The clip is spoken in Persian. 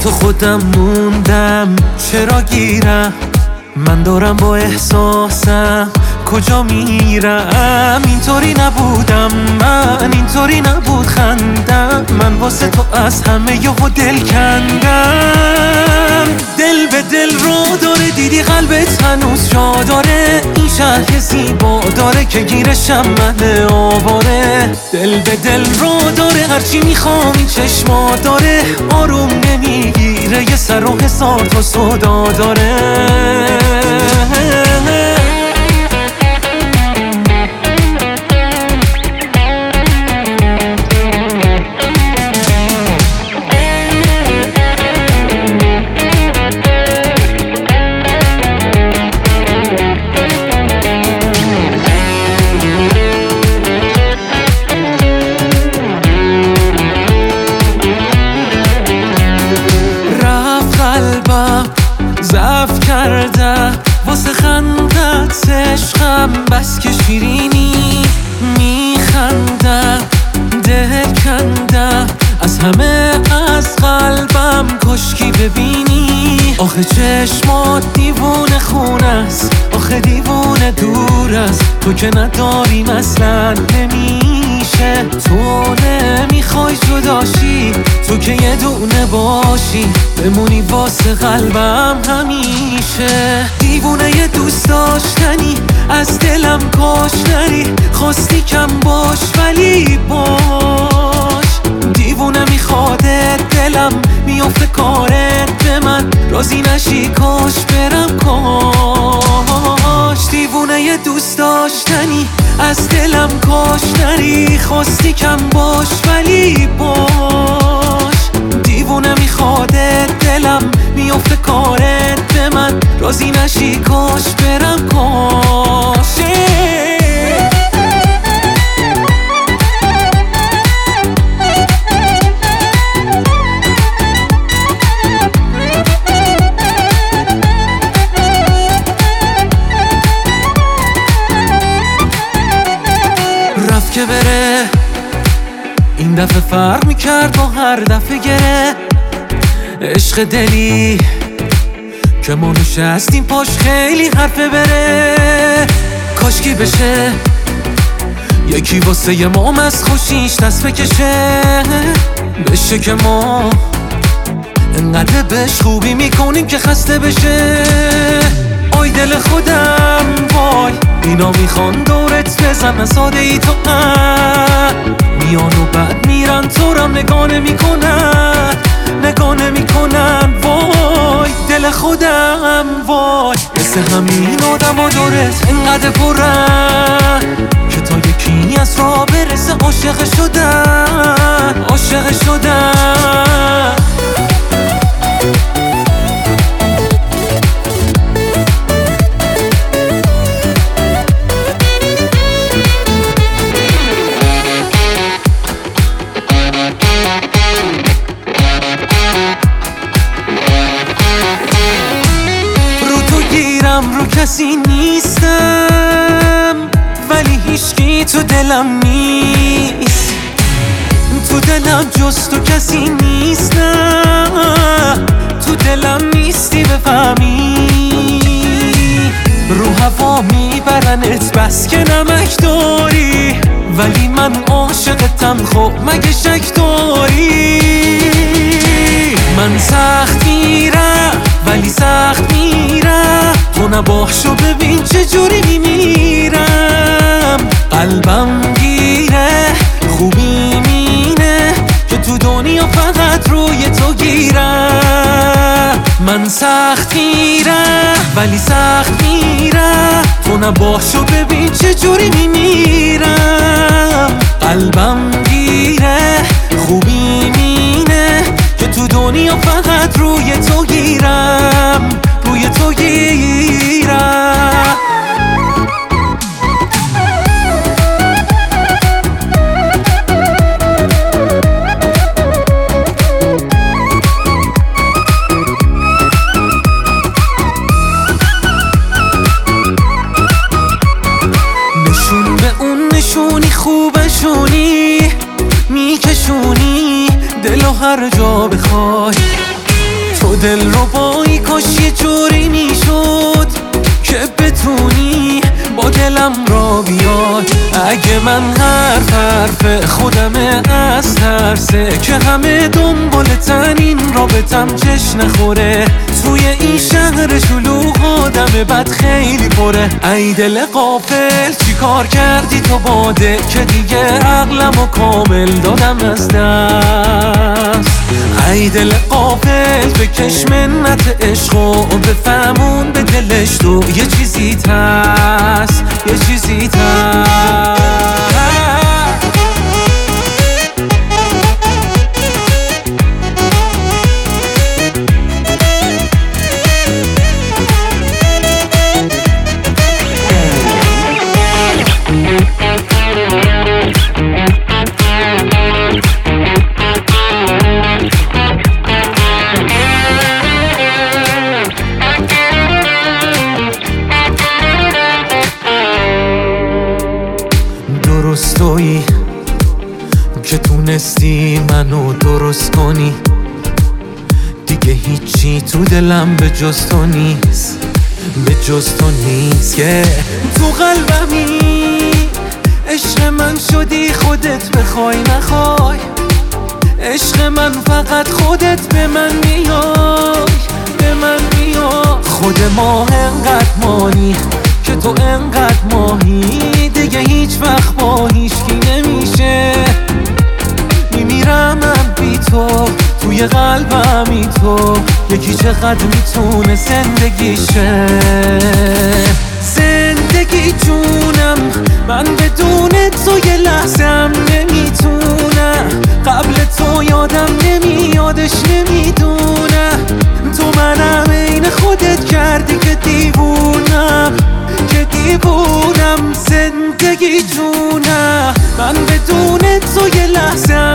تو خودم موندم، چرا گیرم؟ من دارم با احساسم کجا میرم؟ اینطوری نبودم من، اینطوری نبود خندم، من واسه تو از همه یهو دل کندم. دل به دل رو داره، دیدی قلبت هنوز جا داره، این شهر زیبا داره که گیرشم من آواره. دل به دل رو داره، هرچی میخوام این چشما داره، آروم نمیگیره، یه سر و هزار تا صدا داره. ضعف کرده واسه خندت عشقم، بس که شیرینی میخنده، دل کنده از همه، از قلبم کشکی ببینی. آخه چشمات دیوونه خونه است، آخه دیوونه دور است، تو که نداریم اصلا نمیشه. تو نمیخوای جداشی، تو که یه دونه باشی، بمونی واسه قلبم همیشه. دیوونه یه دوست داشتنی، از دلم کاش نری، خواستی کم باش ولی باش. دیوونه میخوادت، دلم میافته کارت به من، راضی نشی کاش برم کاش. دیوونه یه دوست داشتنی، از دلم کاش نری، خواستی کم باش ولی باش. دیوونه میخوادت، دلم میافته کارت به من، راضی نشی کاش برم کاش. رفت که بره، این دفعه فرق میکرد با هر دفعه گره. عشق دلی که ما نشستیم پاش خیلی حرفه بره. کاشکی بشه یکی واسه ما از خوشیش دست بکشه، بشه که ما انقدر بهش خوبی میکنیم که خسته بشه. آی دل خودم وای، اینا میخوان دورت بزنن ساده ای تو میان و بعد میرن، تو رم نگاه نمیکنن، نگاه نمیکنن. وای دل خودم وای، مثل همین آدم ها دورت انقدر پرن که تا یکی از راه برسه عاشق شدن، عاشق شدن. رو کسی نیستم ولی هیچکی تو دلم نیست، تو دلم جز تو کسی نیست، نه تو دلم نیستی بفهمی. رو هوا میبرنت بس که نمک داری، ولی من عاشقتم خب مگه شک داری؟ من سخت میرم ولی سخت میرم، تو نباشو ببین چجوری میمیرم. قلبم گیره خوبی مینه که تو دنیا فقط روی تو گیرم. من سخت میرم ولی سخت میرم، تو نباشو ببین چجوری میمیرم. قلبم گیره خوبی مینه که تو دنیا فقط روی تو گیرم، روی تو گیرم. نشون به اون نشونی خوبشونی، میکشونی دلو هر جا بخوای. دل رو بایی کاش یه جوری میشد که بتونی با دلم را بیاد. اگه من حرف خودمه از ترسه که همه دنبالتن این رابطم جشن نخوره. توی این شهر شلوغ آدم بد خیلی پره. ای دل غافل چی کار کردی تو باده که دیگه عقلمو کامل دادم از دست. ای دل غافل بکش منت عشقو بفهمون به دلش تو یه چیزی هست، یه چیزی هست. درست تویی که تونستی منو درست کنی. دیگه هیچی تو دلم به جز تو نیست، به جز تو نیست. که تو قلبمی عشق من شدی خودت بخوای نخوای. عشق من فقط خودت به من میای، به من میای. خود ما انقدر مانی که تو انقدر ماهی. دیگه هیچ وقت با هیچکی نمیشه. میمیرم من بی تو توی قلبمی تو. یکی چقدر میتونه زندگیشه. زندگی جونم من بدون تو یه لحظه هم نمیتونم. قبل تو یادم نمیادش نمیدونم. تو منم عین خودت کردی که دیوونم، که دیوونم. زندگی جونم من بدون تو یه لحظه